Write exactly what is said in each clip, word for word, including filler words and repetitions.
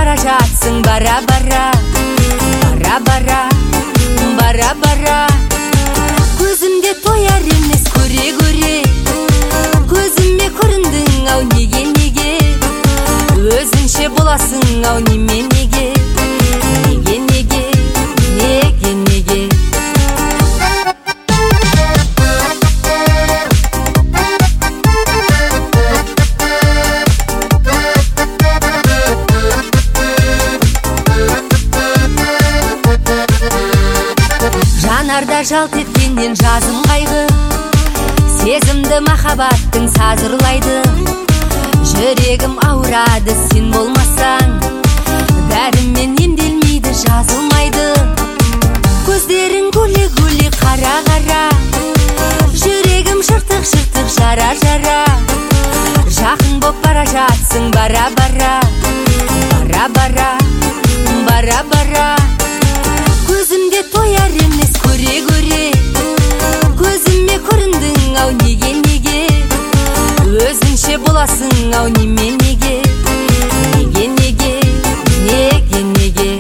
бара жатсың бара-бара, бара-бара, бара-бара. Көзімде тояр емес көре-көре, көзіме көріндің ау неге-неге, өзіңше боласың ау неме-неге, неге-неге, неге-неге. Жанарда жалт еткеннен жазым қайғы, сезімді махаббаттың сазырлайды. Жүрегім ауырады сен болмасаң, дәрімен емделмейді жазылмайды. Көздерің гуле-гуле қара-қара, жүрегім жыртық-жыртық жара-жара. Жақын боп бара жатсың бара-бара, бара-бара, бара-бара. Көзімде тояр емес көре-көре, көзіме көріндің ау неге-неге, өзіңше боласың ау неме-неге, неге-неге, неге-неге.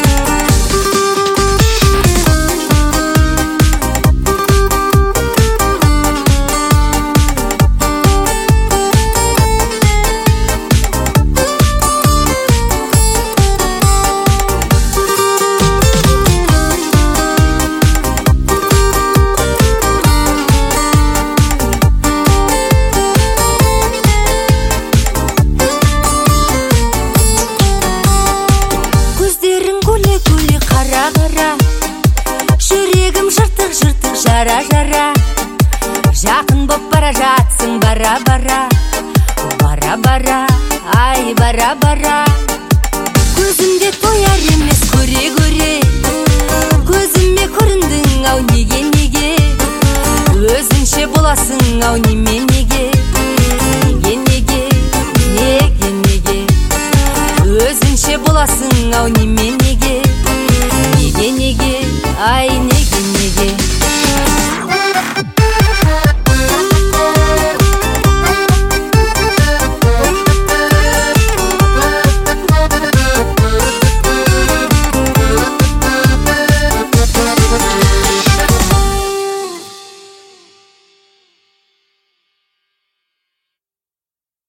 Жүрегім жыртық-жыртық жара-жара. Жақын боп бара жатсың бара-бара, бара-бара, ай бара-бара. Көзімде тояр емес көре-көре, көзіме көріндің ау неге-неге, өзіңше боласың ау неме-неге, неге-неге, неге-неге, өзіңше боласың ау неме-неге.